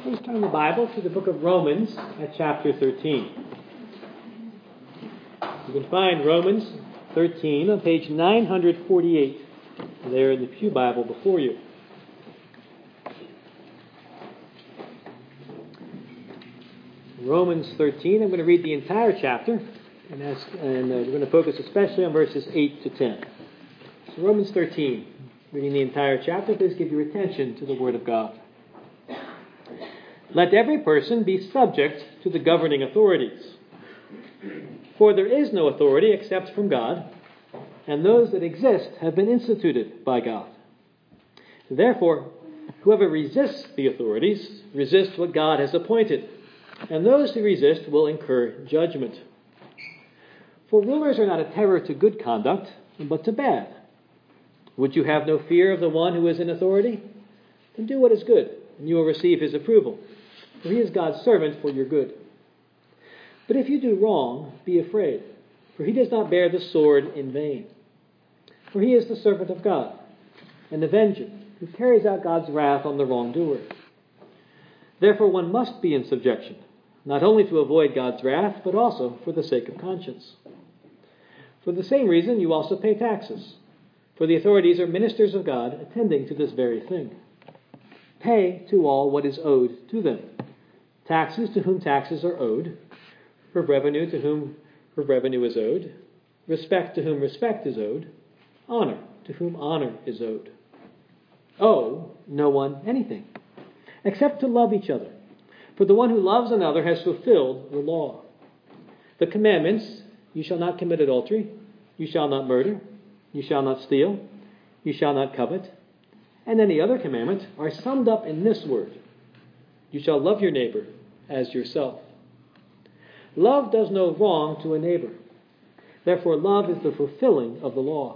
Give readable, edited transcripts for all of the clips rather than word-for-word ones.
Please turn the Bible to the book of Romans at chapter 13. You can find Romans 13 on page 948 there in the Pew Bible before you. Romans 13, I'm going to read the entire chapter, and we're going to focus especially on verses 8 to 10. So Romans 13, reading the entire chapter, please give your attention to the Word of God. Let every person be subject to the governing authorities. For there is no authority except from God, and those that exist have been instituted by God. Therefore, whoever resists the authorities resists what God has appointed, and those who resist will incur judgment. For rulers are not a terror to good conduct, but to bad. Would you have no fear of the one who is in authority? Then do what is good, and you will receive his approval. For he is God's servant for your good. But if you do wrong, be afraid, for he does not bear the sword in vain. For he is the servant of God, an avenger, who carries out God's wrath on the wrongdoer. Therefore one must be in subjection, not only to avoid God's wrath, but also for the sake of conscience. For the same reason you also pay taxes, for the authorities are ministers of God, attending to this very thing. Pay to all what is owed to them. Taxes to whom taxes are owed, revenue to whom revenue is owed, respect to whom respect is owed, honor to whom honor is owed. Owe no one anything, except to love each other. For the one who loves another has fulfilled the law. The commandments, you shall not commit adultery, you shall not murder, you shall not steal, you shall not covet, and any other commandment are summed up in this word: you shall love your neighbor as yourself. Love does no wrong to a neighbor. Therefore, love is the fulfilling of the law.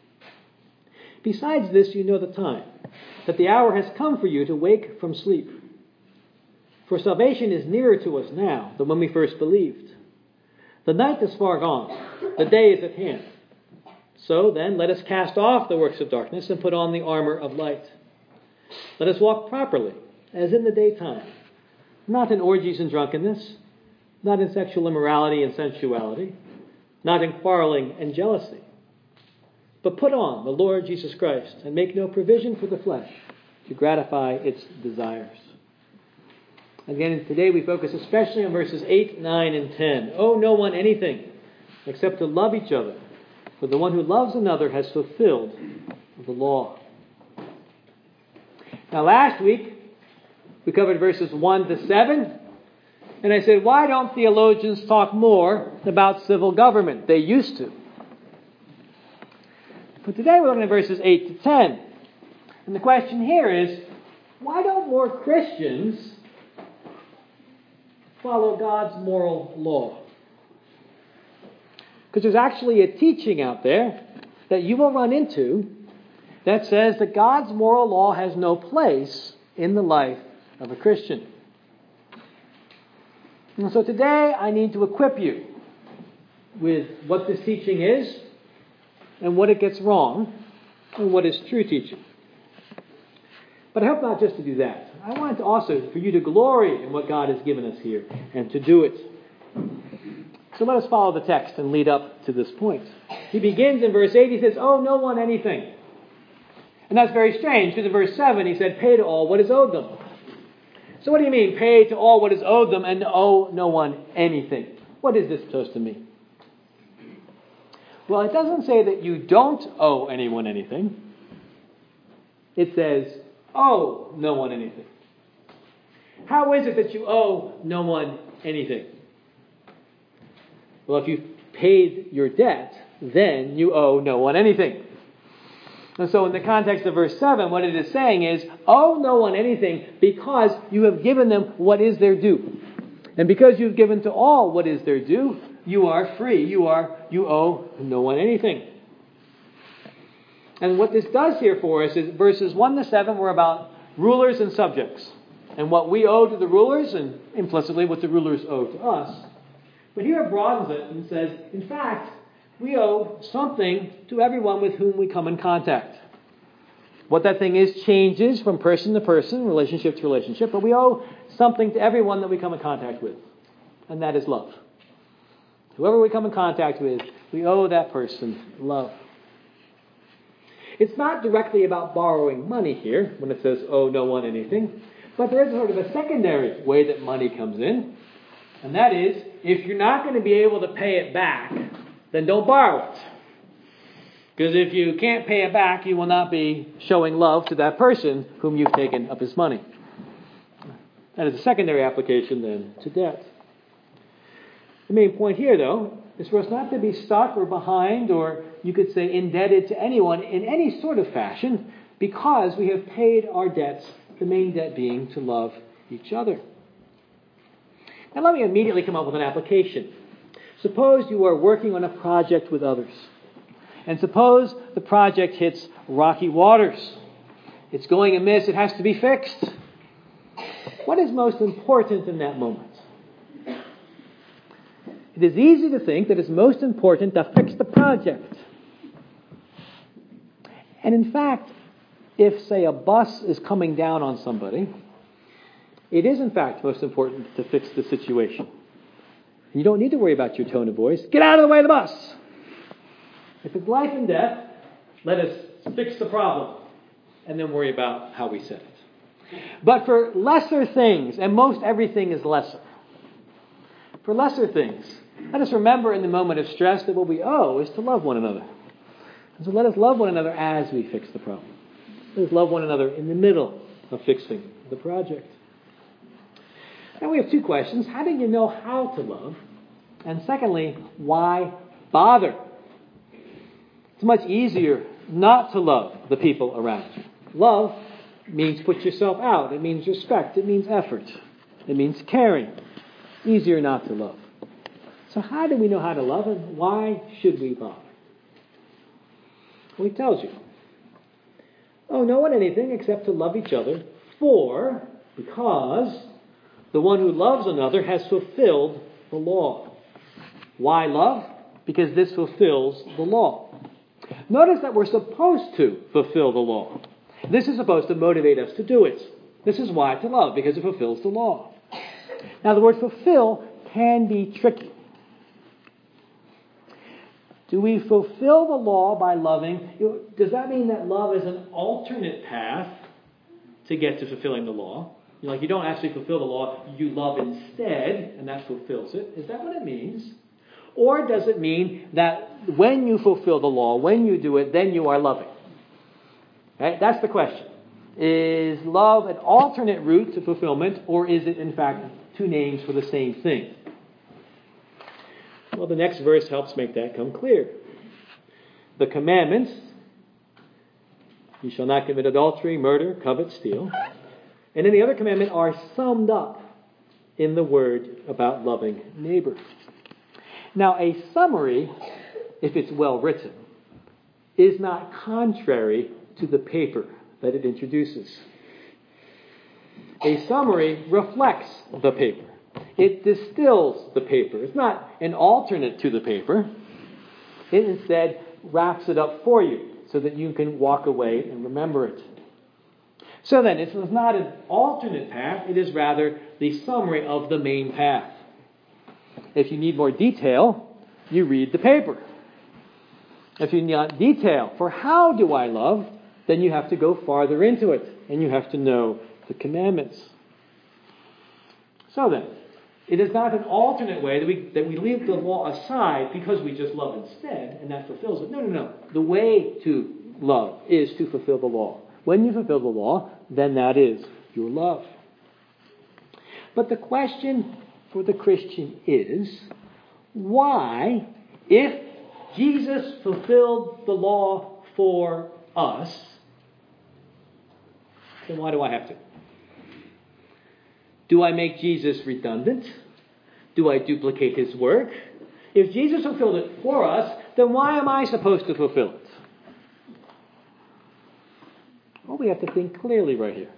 Besides this, you know the time, that the hour has come for you to wake from sleep. For salvation is nearer to us now than when we first believed. The night is far gone, the day is at hand. So then, let us cast off the works of darkness and put on the armor of light. Let us walk properly, as in the daytime, not in orgies and drunkenness, not in sexual immorality and sensuality, not in quarreling and jealousy. But put on the Lord Jesus Christ and make no provision for the flesh to gratify its desires. Again, today we focus especially on verses 8, 9, and 10. Owe no one anything except to love each other, for the one who loves another has fulfilled the law. Now last week, we covered verses 1 to 7. And I said, why don't theologians talk more about civil government? They used to. But today we're looking at verses 8 to 10. And the question here is, why don't more Christians follow God's moral law? Because there's actually a teaching out there that you will run into that says that God's moral law has no place in the life of a Christian. And so today I need to equip you with what this teaching is and what it gets wrong and what is true teaching. But I hope not just to do that. I want also for you to glory in what God has given us here and to do it. So let us follow the text and lead up to this point. He begins in verse 8, he says, owe no one anything. And that's very strange, because in verse 7 he said, pay to all what is owed them. So what do you mean, pay to all what is owed them and owe no one anything? What is this supposed to mean? Well, it doesn't say that you don't owe anyone anything. It says, owe no one anything. How is it that you owe no one anything? Well, if you've paid your debt, then you owe no one anything. And so in the context of verse 7, what it is saying is, owe no one anything because you have given them what is their due. And because you've given to all what is their due, you are free. You owe no one anything. And what this does here for us is verses 1 to 7 were about rulers and subjects, and what we owe to the rulers and implicitly what the rulers owe to us. But here it broadens it and says, in fact, we owe something to everyone with whom we come in contact. What that thing is changes from person to person, relationship to relationship, but we owe something to everyone that we come in contact with, and that is love. Whoever we come in contact with, we owe that person love. It's not directly about borrowing money here when it says owe no one anything, but there's sort of a secondary way that money comes in, and that is, if you're not going to be able to pay it back, then don't borrow it. Because if you can't pay it back, you will not be showing love to that person whom you've taken of his money. That is a secondary application then to debt. The main point here, though, is for us not to be stuck or behind, or you could say indebted to anyone in any sort of fashion, because we have paid our debts, the main debt being to love each other. Now let me immediately come up with an application. Suppose you are working on a project with others, and suppose the project hits rocky waters. It's going amiss, it has to be fixed. What is most important in that moment? It is easy to think that it's most important to fix the project. And in fact, if, say, a bus is coming down on somebody, it is in fact most important to fix the situation. You don't need to worry about your tone of voice. Get out of the way of the bus! If it's life and death, let us fix the problem and then worry about how we set it. But for lesser things, and most everything is lesser, for lesser things, let us remember in the moment of stress that what we owe is to love one another. And so let us love one another as we fix the problem. Let us love one another in the middle of fixing the project. Now we have two questions. How do you know how to love? And secondly, why bother? It's much easier not to love the people around you. Love means put yourself out. It means respect. It means effort. It means caring. Easier not to love. So how do we know how to love, and why should we bother? Well, he tells you, owe no one anything except to love each other, because the one who loves another has fulfilled the law. Why love? Because this fulfills the law. Notice that we're supposed to fulfill the law. This is supposed to motivate us to do it. This is why to love, because it fulfills the law. Now, the word fulfill can be tricky. Do we fulfill the law by loving? Does that mean that love is an alternate path to get to fulfilling the law? Like you don't actually fulfill the law, you love instead, and that fulfills it. Is that what it means? Or does it mean that when you fulfill the law, when you do it, then you are loving? Okay? That's the question. Is love an alternate route to fulfillment, or is it in fact two names for the same thing? Well, the next verse helps make that come clear. The commandments, you shall not commit adultery, murder, covet, steal, and any other commandment are summed up in the word about loving neighbor. Now, a summary, if it's well written, is not contrary to the paper that it introduces. A summary reflects the paper. It distills the paper. It's not an alternate to the paper. It instead wraps it up for you so that you can walk away and remember it. So then, it's not an alternate path. It is rather the summary of the main path. If you need more detail, you read the paper. If you need detail for how do I love, then you have to go farther into it, and you have to know the commandments. So then, it is not an alternate way that we leave the law aside because we just love instead, and that fulfills it. No. The way to love is to fulfill the law. When you fulfill the law, then that is your love. But the question for the Christian is, why, if Jesus fulfilled the law for us, then why do I have to? Do I make Jesus redundant? Do I duplicate his work? If Jesus fulfilled it for us, then why am I supposed to fulfill it? Well, we have to think clearly right here.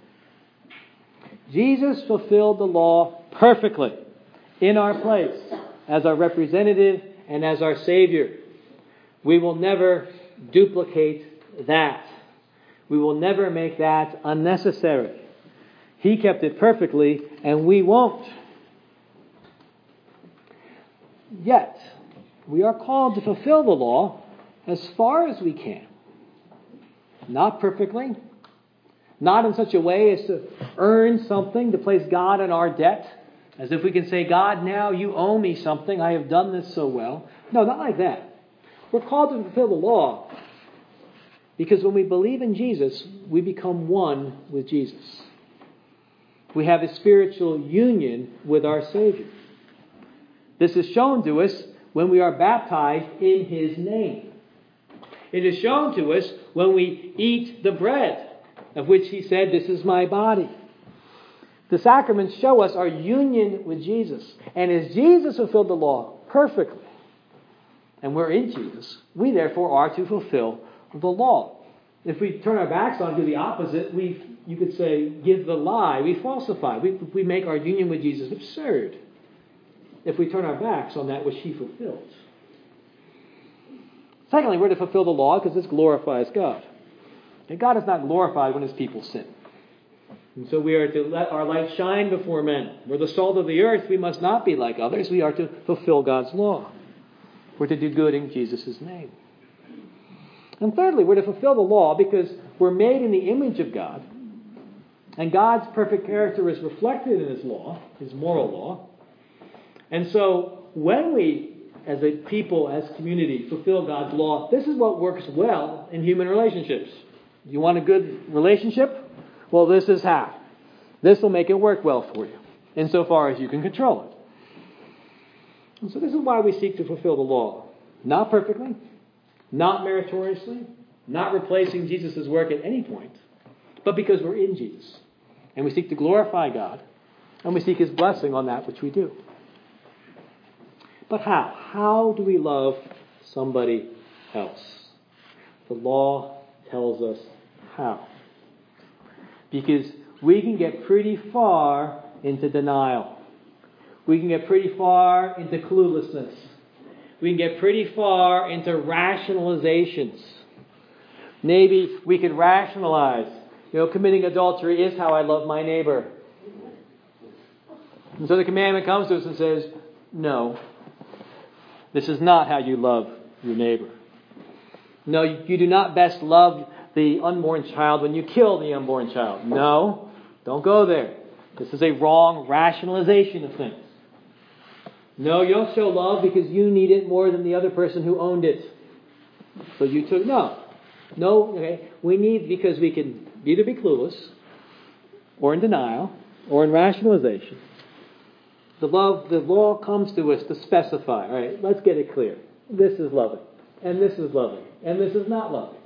Jesus fulfilled the law perfectly in our place as our representative and as our Savior. We will never duplicate that. We will never make that unnecessary. He kept it perfectly, and we won't. Yet, we are called to fulfill the law as far as we can. Not perfectly. Not in such a way as to earn something, to place God in our debt. As if we can say, God, now you owe me something. I have done this so well. No, not like that. We're called to fulfill the law because when we believe in Jesus, we become one with Jesus. We have a spiritual union with our Savior. This is shown to us when we are baptized in His name. It is shown to us when we eat the bread, of which He said, this is my body. The sacraments show us our union with Jesus. And as Jesus fulfilled the law perfectly, and we're in Jesus, we therefore are to fulfill the law. If we turn our backs on, do the opposite, you could say, give the lie, we falsify. We make our union with Jesus absurd if we turn our backs on that which He fulfilled. Secondly, we're to fulfill the law because this glorifies God. And God is not glorified when His people sin. And so we are to let our light shine before men. We're the salt of the earth. We must not be like others. We are to fulfill God's law. We're to do good in Jesus' name. And thirdly, we're to fulfill the law because we're made in the image of God. And God's perfect character is reflected in His law, His moral law. And so when we, as a people, as community, fulfill God's law, this is what works well in human relationships. You want a good relationship? Well, this is how. This will make it work well for you, insofar as you can control it. And so this is why we seek to fulfill the law. Not perfectly, not meritoriously, not replacing Jesus' work at any point, but because we're in Jesus. And we seek to glorify God, and we seek His blessing on that which we do. But how? How do we love somebody else? The law tells us how. Because we can get pretty far into denial. We can get pretty far into cluelessness. We can get pretty far into rationalizations. Maybe we could rationalize, committing adultery is how I love my neighbor. And so the commandment comes to us and says, no, this is not how you love your neighbor. No, you do not best love the unborn child when you kill the unborn child. No, don't go there. This is a wrong rationalization of things. No, you don't show love because you need it more than the other person who owned it. So you took, no, okay. We need, because we can either be clueless, or in denial, or in rationalization. The law comes to us to specify, all right, let's get it clear. This is loving, and this is loving, and this is not loving.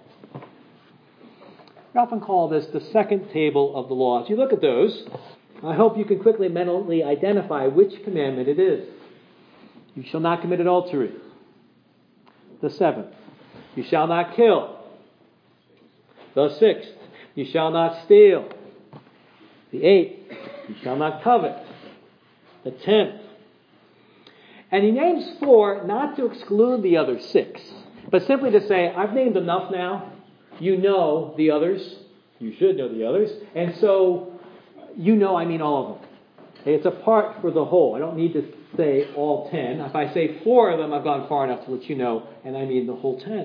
We often call this the second table of the law. As you look at those, I hope you can quickly mentally identify which commandment it is. You shall not commit adultery. The seventh, you shall not kill. The sixth, you shall not steal. The eighth, you shall not covet. The 10th. And he names 4 not to exclude the other 6, but simply to say, I've named enough now. You know the others. You should know the others. And so, I mean all of them. Okay, it's a part for the whole. I don't need to say all 10. If I say 4 of them, I've gone far enough to let you know, and I mean the whole 10.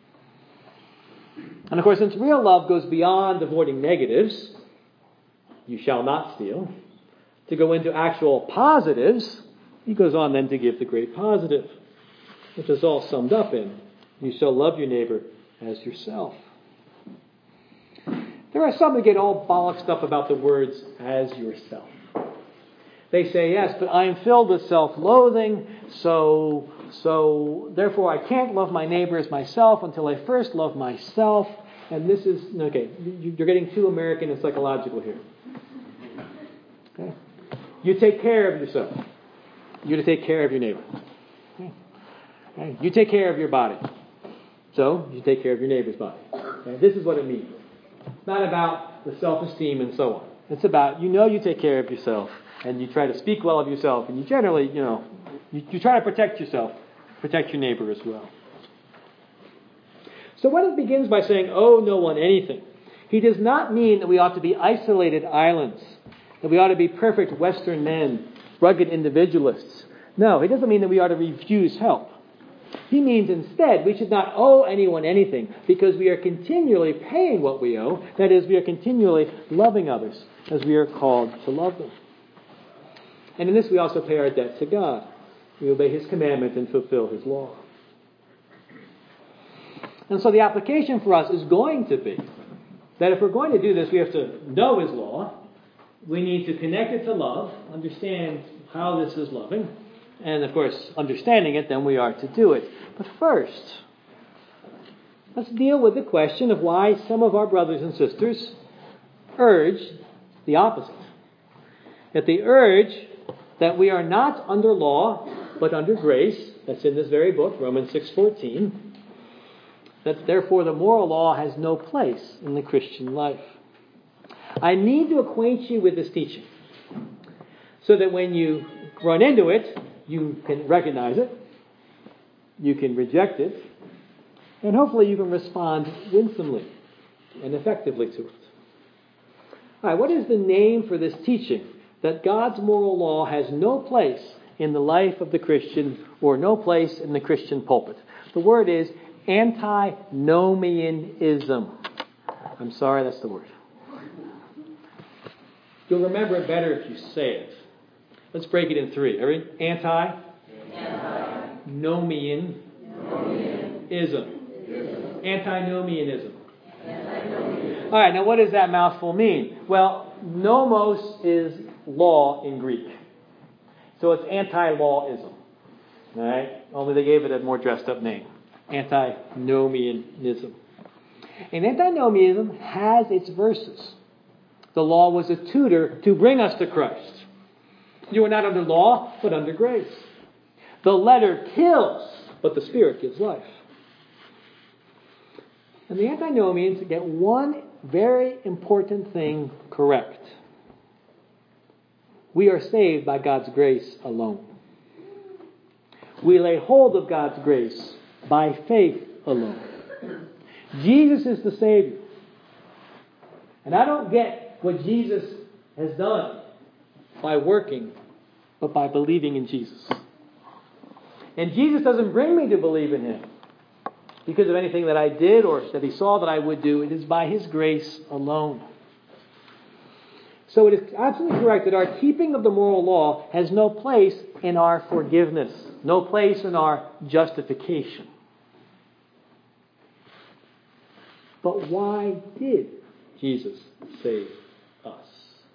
And of course, since real love goes beyond avoiding negatives, you shall not steal, to go into actual positives, he goes on then to give the great positive, which is all summed up in, you shall love your neighbor as yourself. There are some that get all bollocksed up about the words, as yourself. They say, yes, but I am filled with self-loathing, so therefore I can't love my neighbor as myself until I first love myself. And this is, okay, you're getting too American and psychological here. Okay? You take care of yourself. You're to take care of your neighbor. Okay? You take care of your body. So, you take care of your neighbor's body. Okay? This is what it means. It's not about the self-esteem and so on. It's about, you take care of yourself. And you try to speak well of yourself. And you generally, you try to protect yourself. Protect your neighbor as well. So when it begins by saying, owe no one anything, He does not mean that we ought to be isolated islands, that we ought to be perfect Western men, rugged individualists. No, he doesn't mean that we ought to refuse help. He means instead we should not owe anyone anything because we are continually paying what we owe. That is, we are continually loving others as we are called to love them. And in this we also pay our debt to God. We obey His commandment and fulfill His law. And so the application for us is going to be that if we're going to do this, we have to know His law. We need to connect it to love, understand how this is loving. And of course, understanding it, then we are to do it. But first, let's deal with the question of why some of our brothers and sisters urge the opposite. That they urge that we are not under law, but under grace. That's in this very book, Romans 6:14. That therefore the moral law has no place in the Christian life. I need to acquaint you with this teaching so that when you run into it, you can recognize it, you can reject it, and hopefully you can respond winsomely and effectively to it. All right, what is the name for this teaching that God's moral law has no place in the life of the Christian or no place in the Christian pulpit? The word is antinomianism. I'm sorry, that's the word. You'll remember it better if you say it. Let's break it in three. Everybody? Antinomianism. Antinomianism. All right, now what does that mouthful mean? Well, nomos is law in Greek. So it's anti-lawism. All right? Only they gave it a more dressed up name. Antinomianism. And antinomianism has its verses. The law was a tutor to bring us to Christ. You are not under law, but under grace. The letter kills, but the Spirit gives life. And the antinomians get one very important thing correct. We are saved by God's grace alone. We lay hold of God's grace by faith alone. Jesus is the Savior. And I don't get what Jesus has done by working, but by believing in Jesus. And Jesus doesn't bring me to believe in Him because of anything that I did or that He saw that I would do. It is by His grace alone. So it is absolutely correct that our keeping of the moral law has no place in our forgiveness, no place in our justification. But why did Jesus save us?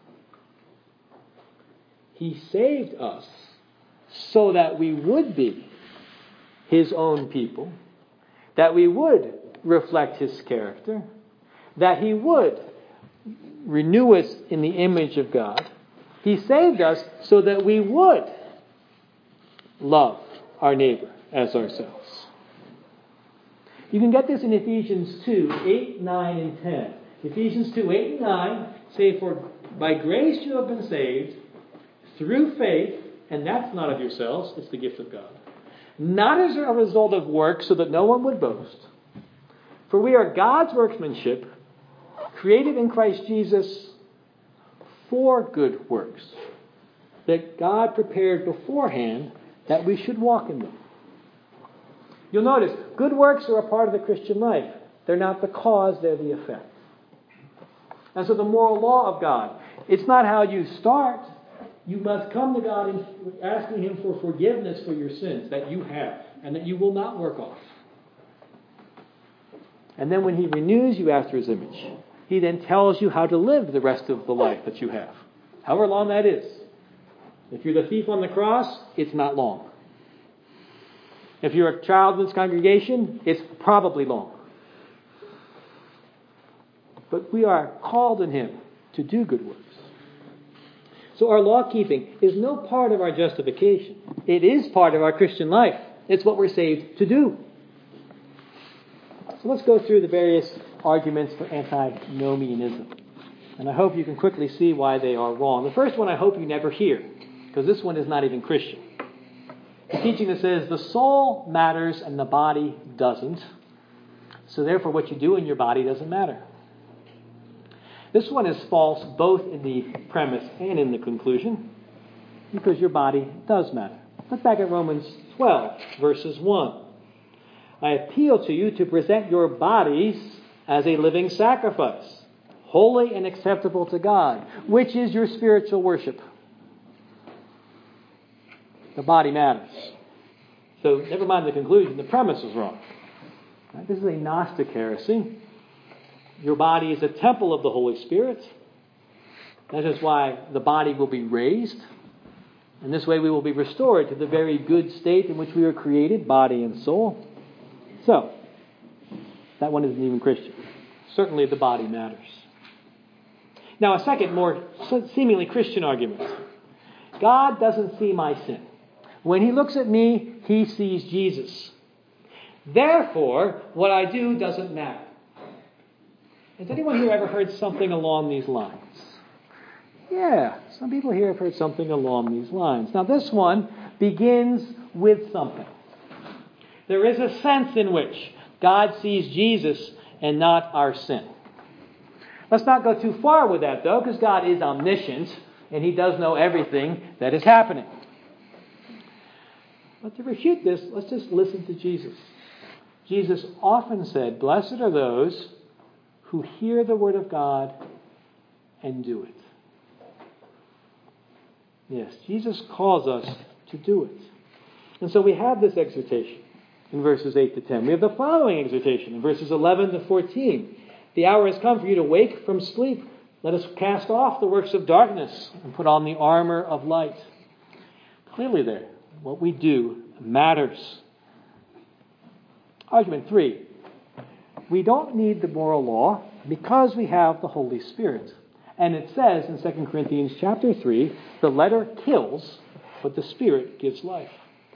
He saved us so that we would be His own people, that we would reflect His character, that He would renew us in the image of God. He saved us so that we would love our neighbor as ourselves. You can get this in Ephesians 2, 8, 9, and 10. Ephesians 2, 8, and 9 say, "For by grace you have been saved through faith, and that's not of yourselves, it's the gift of God. Not as a result of works, so that no one would boast. For we are God's workmanship, created in Christ Jesus for good works, that God prepared beforehand that we should walk in them." You'll notice, good works are a part of the Christian life. They're not the cause, they're the effect. And so the moral law of God, it's not how you start. You must come to God and asking Him for forgiveness for your sins that you have and that you will not work off. And then when He renews you after His image, He then tells you how to live the rest of the life that you have. However long that is. If you're the thief on the cross, it's not long. If you're a child in this congregation, it's probably long. But we are called in Him to do good works. So our law keeping is no part of our justification. It is part of our Christian life. It's what we're saved to do. So let's go through the various arguments for antinomianism. And I hope you can quickly see why they are wrong. The first one I hope you never hear, because this one is not even Christian. The teaching that says the soul matters and the body doesn't. So therefore what you do in your body doesn't matter. This one is false both in the premise and in the conclusion, because your body does matter. Look back at Romans 12, verses 1. I appeal to you to present your bodies as a living sacrifice, holy and acceptable to God, which is your spiritual worship. The body matters. So never mind the conclusion, the premise is wrong. Right? This is a Gnostic heresy. Your body is a temple of the Holy Spirit. That is why the body will be raised. And this way we will be restored to the very good state in which we were created, body and soul. So, that one isn't even Christian. Certainly the body matters. Now a second, more seemingly Christian argument. God doesn't see my sin. When He looks at me, He sees Jesus. Therefore, what I do doesn't matter. Has anyone here ever heard something along these lines? Yeah, some people here have heard something along these lines. Now this one begins with something. There is a sense in which God sees Jesus and not our sin. Let's not go too far with that though, because God is omniscient and He does know everything that is happening. But to refute this, let's just listen to Jesus. Jesus often said, "Blessed are those who hear the word of God and do it." Yes, Jesus calls us to do it. And so we have this exhortation in verses 8 to 10. We have the following exhortation in verses 11 to 14. The hour has come for you to wake from sleep. Let us cast off the works of darkness and put on the armor of light. Clearly there, what we do matters. Argument 3. We don't need the moral law because we have the Holy Spirit. And it says in 2 Corinthians chapter 3, the letter kills, but the Spirit gives life.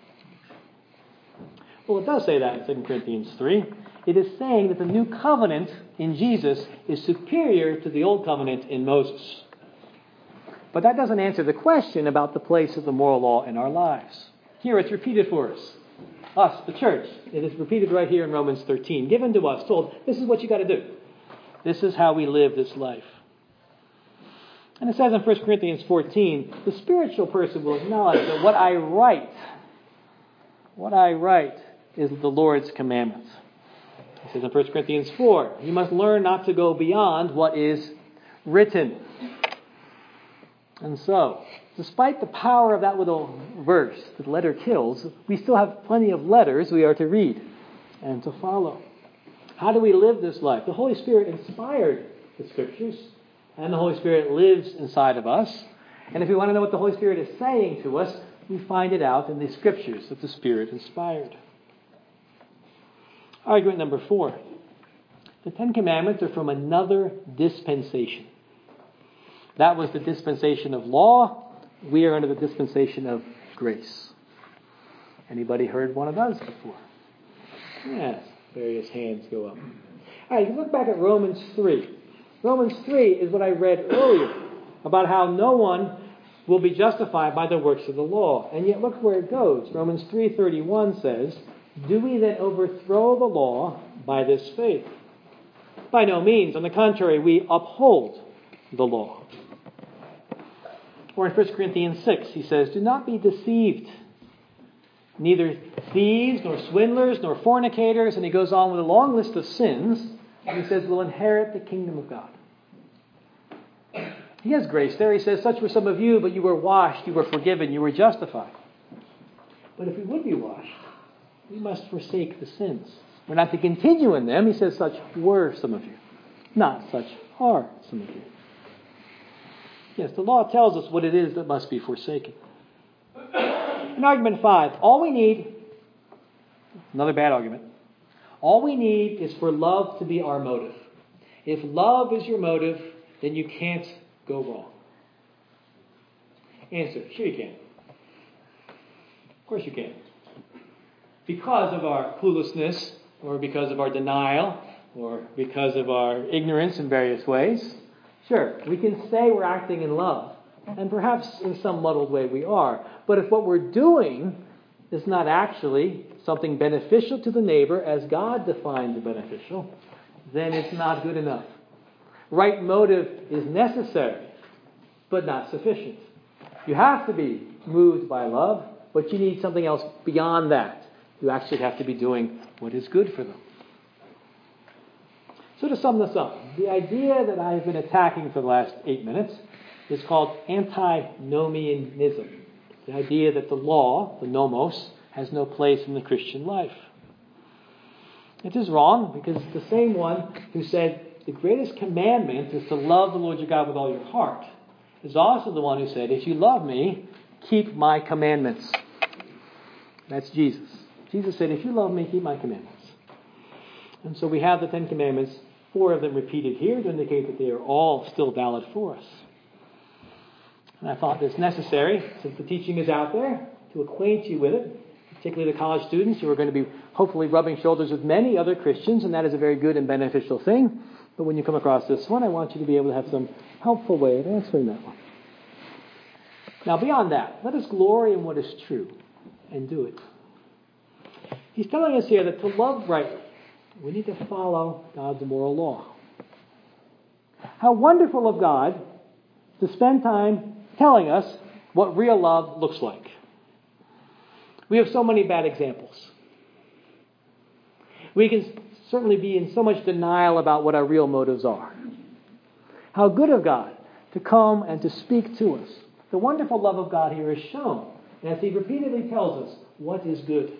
Well, it does say that in 2 Corinthians 3. It is saying that the new covenant in Jesus is superior to the old covenant in Moses. But that doesn't answer the question about the place of the moral law in our lives. Here it's repeated for us. Us, the church. It is repeated right here in Romans 13. Given to us, told, this is what you got to do. This is how we live this life. And it says in 1 Corinthians 14, the spiritual person will acknowledge that what I write is the Lord's commandment. It says in 1 Corinthians 4, you must learn not to go beyond what is written. And so, despite the power of that little verse, the letter kills, we still have plenty of letters we are to read and to follow. How do we live this life? The Holy Spirit inspired the Scriptures, and the Holy Spirit lives inside of us. And if we want to know what the Holy Spirit is saying to us, we find it out in the Scriptures that the Spirit inspired. Argument number 4. The Ten Commandments are from another dispensation. That was the dispensation of law. We are under the dispensation of grace. Anybody heard one of those before? Yes, various hands go up. All right, you look back at Romans 3. Romans 3 is what I read earlier about how no one will be justified by the works of the law. And yet look where it goes. Romans 3:31 says, do we then overthrow the law by this faith? By no means. On the contrary, we uphold the law. Or in 1 Corinthians 6, he says, do not be deceived. Neither thieves, nor swindlers, nor fornicators, and he goes on with a long list of sins, and he says, will inherit the kingdom of God. He has grace there. He says, such were some of you, but you were washed, you were forgiven, you were justified. But if we would be washed, we must forsake the sins. We're not to continue in them. He says, such were some of you. Not such are some of you. Yes, the law tells us what it is that must be forsaken. In argument 5, all we need, another bad argument, all we need is for love to be our motive. If love is your motive, then you can't go wrong. Answer, sure you can. Of course you can. Because of our cluelessness, or because of our denial, or because of our ignorance in various ways, sure, we can say we're acting in love. And perhaps in some muddled way we are. But if what we're doing is not actually something beneficial to the neighbor as God defined the beneficial, then it's not good enough. right motive is necessary, but not sufficient. You have to be moved by love, but you need something else beyond that. You actually have to be doing what is good for them. So to sum this up, the idea that I've been attacking for the last 8 minutes is called antinomianism. The idea that the law, the nomos, has no place in the Christian life. It is wrong because it's the same one who said the greatest commandment is to love the Lord your God with all your heart. Is also the one who said, if you love me, keep my commandments. That's Jesus. Jesus said, if you love me, keep my commandments. And so we have the 10 commandments, 4 of them repeated here to indicate that they are all still valid for us. And I thought this necessary, since the teaching is out there, to acquaint you with it, particularly the college students who are going to be hopefully rubbing shoulders with many other Christians, and that is a very good and beneficial thing. But when you come across this one, I want you to be able to have some helpful way of answering that one. Now, beyond that, let us glory in what is true and do it. He's telling us here that to love rightly, we need to follow God's moral law. How wonderful of God to spend time telling us what real love looks like. We have so many bad examples. We can certainly be in so much denial about what our real motives are. How good of God to come and to speak to us. The wonderful love of God here is shown as He repeatedly tells us what is good.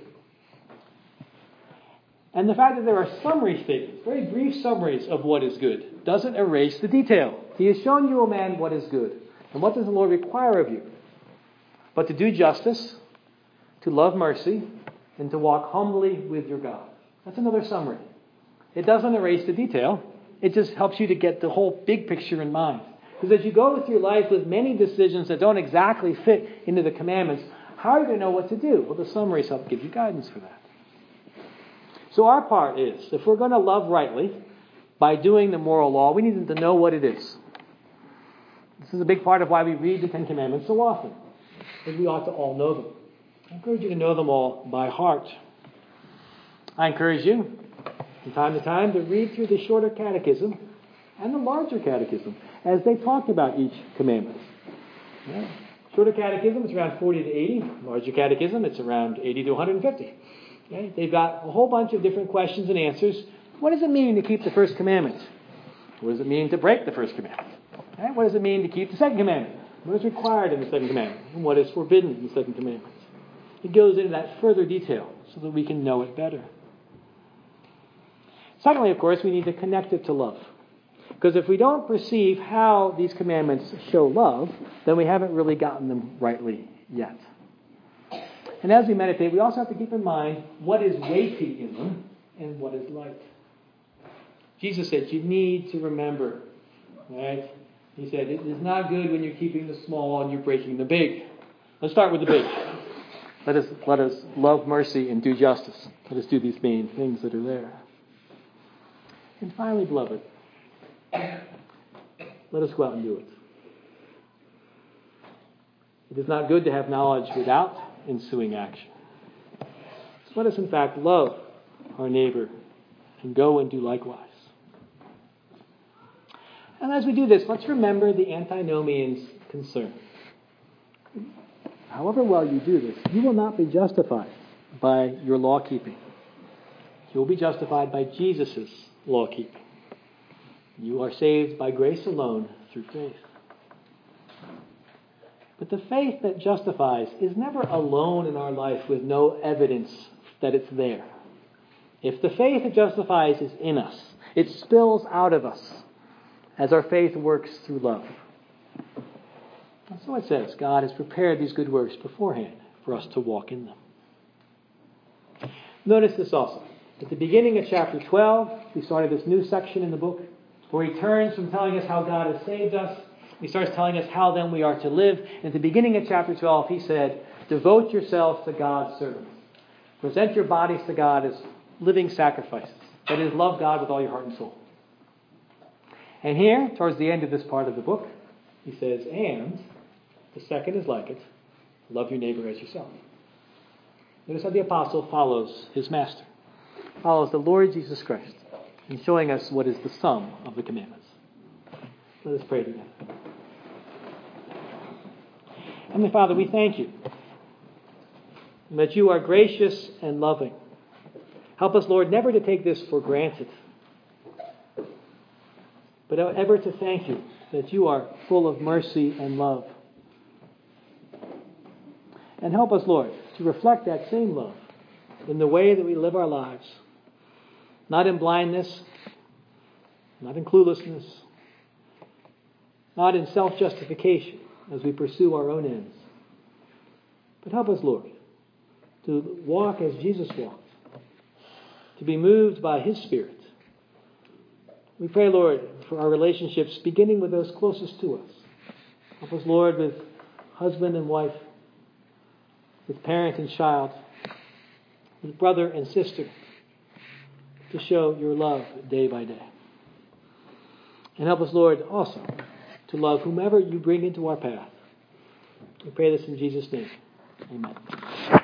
And the fact that there are summary statements, very brief summaries of what is good, doesn't erase the detail. He has shown you, O man, what is good. And what does the Lord require of you? But to do justice, to love mercy, and to walk humbly with your God. That's another summary. It doesn't erase the detail. It just helps you to get the whole big picture in mind. Because as you go through life with many decisions that don't exactly fit into the commandments, how are you going to know what to do? Well, the summaries help give you guidance for that. So our part is, if we're going to love rightly, by doing the moral law, we need to know what it is. This is a big part of why we read the 10 Commandments so often. Because we ought to all know them. I encourage you to know them all by heart. I encourage you, from time to time, to read through the shorter catechism and the larger catechism as they talk about each commandment. Yeah. Shorter catechism is around 40 to 80. Larger catechism, it's around 80 to 150. Okay? They've got a whole bunch of different questions and answers. What does it mean to keep the first commandment? What does it mean to break the first commandment? Okay? What does it mean to keep the second commandment? What is required in the second commandment? And what is forbidden in the second commandment? It goes into that further detail so that we can know it better. Secondly, of course, we need to connect it to love. Because if we don't perceive how these commandments show love, then we haven't really gotten them rightly yet. And as we meditate, we also have to keep in mind what is weighty in them and what is light. Jesus said, you need to remember. Right? He said, it is not good when you're keeping the small and you're breaking the big. Let's start with the big. Let us love mercy and do justice. Let us do these main things that are there. And finally, beloved, let us go out and do it. It is not good to have knowledge without ensuing action. So let us, in fact, love our neighbor and go and do likewise. And as we do this, let's remember the antinomian's concern. However well you do this, you will not be justified by your law-keeping. You will be justified by Jesus' law-keeping. You are saved by grace alone through faith. But the faith that justifies is never alone in our life with no evidence that it's there. If the faith that justifies is in us, it spills out of us as our faith works through love. And so it says, God has prepared these good works beforehand for us to walk in them. Notice this also. At the beginning of chapter 12, we started this new section in the book where he turns from telling us how God has saved us. He starts telling us how then we are to live. And at the beginning of chapter 12, he said, devote yourselves to God's servants. Present your bodies to God as living sacrifices. That is, love God with all your heart and soul. And here, towards the end of this part of the book, he says, and the second is like it, love your neighbor as yourself. Notice how the apostle follows his master, follows the Lord Jesus Christ, in showing us what is the sum of the commandments. Let us pray together. Heavenly Father, we thank you that you are gracious and loving. Help us, Lord, never to take this for granted, but ever to thank you that you are full of mercy and love. And help us, Lord, to reflect that same love in the way that we live our lives, not in blindness, not in cluelessness, not in self-justification as we pursue our own ends. But help us, Lord, to walk as Jesus walked, to be moved by His Spirit. We pray, Lord, for our relationships, beginning with those closest to us. Help us, Lord, with husband and wife, with parent and child, with brother and sister, to show your love day by day. And help us, Lord, also to love whomever you bring into our path. We pray this in Jesus' name. Amen.